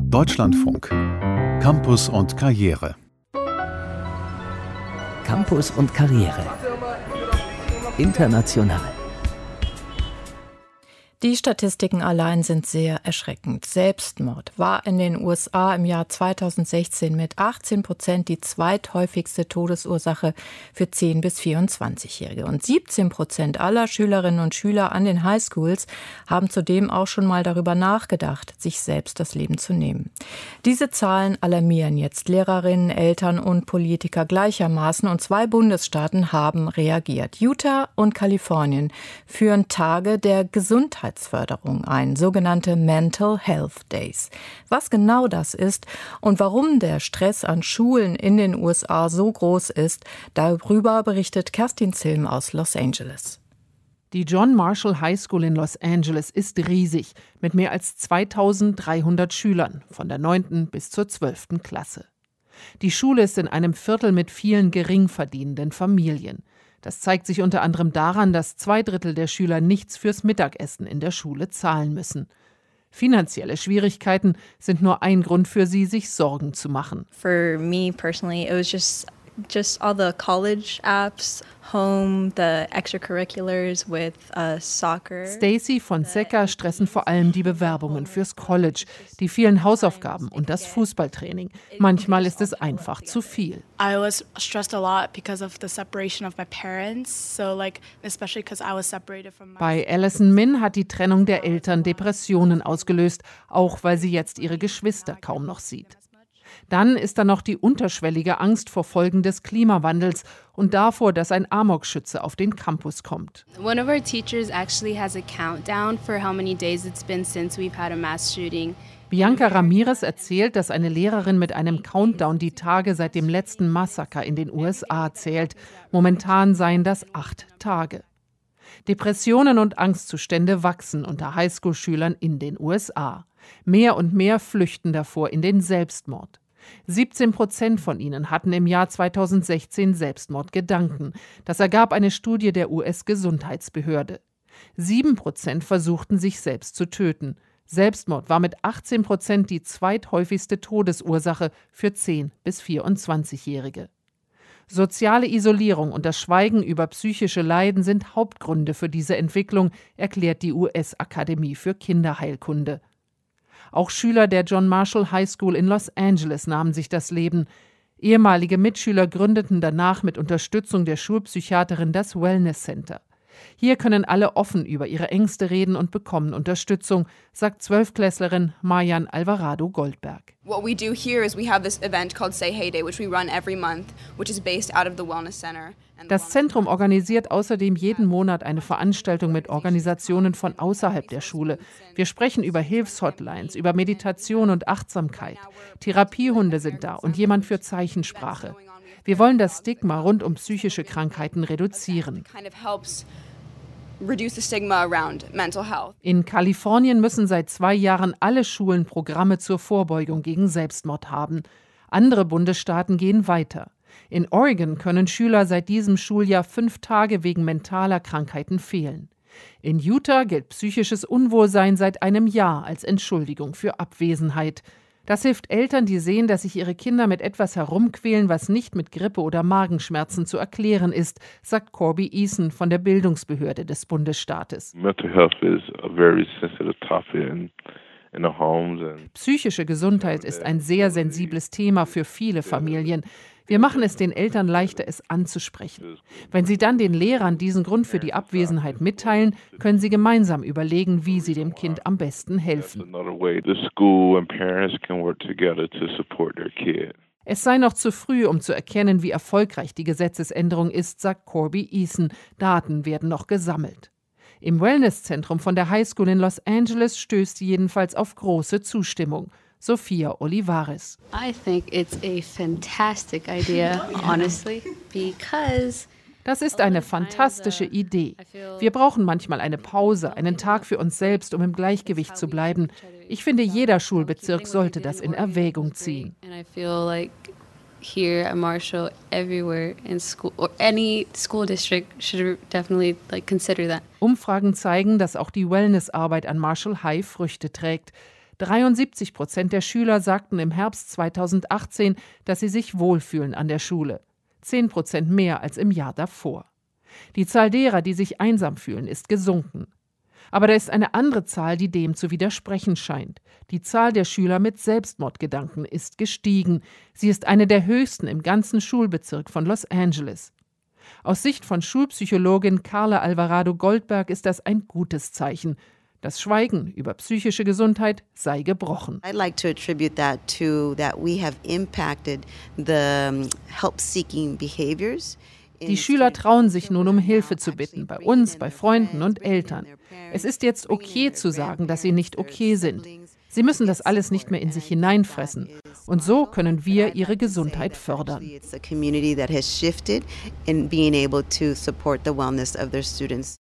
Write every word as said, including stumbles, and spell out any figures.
Deutschlandfunk. Campus und Karriere. Campus und Karriere. International. Die Statistiken allein sind sehr erschreckend. Selbstmord war in den U S A im Jahr zweitausendsechzehn mit achtzehn Prozent die zweithäufigste Todesursache für zehn- bis vierundzwanzigjährige. Und siebzehn Prozent aller Schülerinnen und Schüler an den Highschools haben zudem auch schon mal darüber nachgedacht, sich selbst das Leben zu nehmen. Diese Zahlen alarmieren jetzt Lehrerinnen, Eltern und Politiker gleichermaßen. Und zwei Bundesstaaten haben reagiert. Utah und Kalifornien führen Tage der Gesundheit Gesundheitsförderung ein, sogenannte Mental Health Days. Was genau das ist und warum der Stress an Schulen in den U S A so groß ist, darüber berichtet Kerstin Zilm aus Los Angeles. Die John Marshall High School in Los Angeles ist riesig, mit mehr als zweitausenddreihundert Schülern, von der neunten bis zur zwölften Klasse. Die Schule ist in einem Viertel mit vielen geringverdienenden Familien. Das zeigt sich unter anderem daran, dass zwei Drittel der Schüler nichts fürs Mittagessen in der Schule zahlen müssen. Finanzielle Schwierigkeiten sind nur ein Grund für sie, sich Sorgen zu machen. For me personally, it was just just all the college apps, home, the extracurriculars with uh, soccer. Stacy Fonseca stressen vor allem die Bewerbungen fürs College, die vielen Hausaufgaben und das Fußballtraining. Manchmal ist es einfach zu viel. I was stressed a lot because of the separation of my parents, so like especially because I was separated from my Bei Allison Min hat die Trennung der Eltern Depressionen ausgelöst, auch weil sie jetzt ihre Geschwister kaum noch sieht. Dann ist da noch die unterschwellige Angst vor Folgen des Klimawandels und davor, dass ein Amokschütze auf den Campus kommt. One of our teachers actually has a countdown for how many days it's been since we've had a mass shooting. Bianca Ramirez erzählt, dass eine Lehrerin mit einem Countdown die Tage seit dem letzten Massaker in den U S A zählt. Momentan seien das acht Tage. Depressionen und Angstzustände wachsen unter Highschool-Schülern in den U S A. Mehr und mehr flüchten davor in den Selbstmord. siebzehn Prozent von ihnen hatten im Jahr zweitausendsechzehn Selbstmordgedanken. Das ergab eine Studie der U S-Gesundheitsbehörde. sieben Prozent versuchten, sich selbst zu töten. Selbstmord war mit achtzehn Prozent die zweithäufigste Todesursache für zehn- bis vierundzwanzigjährige. Soziale Isolierung und das Schweigen über psychische Leiden sind Hauptgründe für diese Entwicklung, erklärt die U S-Akademie für Kinderheilkunde. Auch Schüler der John Marshall High School in Los Angeles nahmen sich das Leben. Ehemalige Mitschüler gründeten danach mit Unterstützung der Schulpsychiaterin das Wellness Center. Hier können alle offen über ihre Ängste reden und bekommen Unterstützung, sagt Zwölfklässlerin Marjan Alvarado Goldberg. What we do here is we have this event called Say Hey Day, which we run every month, which is based out of the Wellness Center. Das Zentrum organisiert außerdem jeden Monat eine Veranstaltung mit Organisationen von außerhalb der Schule. Wir sprechen über Hilfshotlines, über Meditation und Achtsamkeit. Therapiehunde sind da und jemand für Zeichensprache. Wir wollen das Stigma rund um psychische Krankheiten reduzieren. In Kalifornien müssen seit zwei Jahren alle Schulen Programme zur Vorbeugung gegen Selbstmord haben. Andere Bundesstaaten gehen weiter. In Oregon können Schüler seit diesem Schuljahr fünf Tage wegen mentaler Krankheiten fehlen. In Utah gilt psychisches Unwohlsein seit einem Jahr als Entschuldigung für Abwesenheit. Das hilft Eltern, die sehen, dass sich ihre Kinder mit etwas herumquälen, was nicht mit Grippe oder Magenschmerzen zu erklären ist, sagt Corby Eason von der Bildungsbehörde des Bundesstaates. Mental health is a very sensitive topic in, in the homes and Psychische Gesundheit ist ein sehr sensibles Thema für viele Familien. Wir machen es den Eltern leichter, es anzusprechen. Wenn sie dann den Lehrern diesen Grund für die Abwesenheit mitteilen, können sie gemeinsam überlegen, wie sie dem Kind am besten helfen. Es sei noch zu früh, um zu erkennen, wie erfolgreich die Gesetzesänderung ist, sagt Corby Eason. Daten werden noch gesammelt. Im Wellnesszentrum von der High School in Los Angeles stößt sie jedenfalls auf große Zustimmung. Sophia Olivares. I think it's a fantastic idea, honestly, because Das ist eine fantastische Idee. Wir brauchen manchmal eine Pause, einen Tag für uns selbst, um im Gleichgewicht zu bleiben. Ich finde, jeder Schulbezirk sollte das in Erwägung ziehen. Here at Marshall, everywhere in school or any school district should definitely like consider that. Umfragen zeigen, dass auch die Wellnessarbeit an Marshall High Früchte trägt. dreiundsiebzig Prozent der Schüler sagten im Herbst zweitausendachtzehn, dass sie sich wohlfühlen an der Schule. zehn Prozent mehr als im Jahr davor. Die Zahl derer, die sich einsam fühlen, ist gesunken. Aber da ist eine andere Zahl, die dem zu widersprechen scheint. Die Zahl der Schüler mit Selbstmordgedanken ist gestiegen. Sie ist eine der höchsten im ganzen Schulbezirk von Los Angeles. Aus Sicht von Schulpsychologin Carla Alvarado Goldberg ist das ein gutes Zeichen. Das Schweigen über psychische Gesundheit sei gebrochen. I'd like to attribute that to that we have impacted the help-seeking behaviors. Die Schüler trauen sich nun, um Hilfe zu bitten, bei uns, bei Freunden und Eltern. Es ist jetzt okay zu sagen, dass sie nicht okay sind. Sie müssen das alles nicht mehr in sich hineinfressen. Und so können wir ihre Gesundheit fördern. It's the community that has shifted in being able to support the wellness of their students.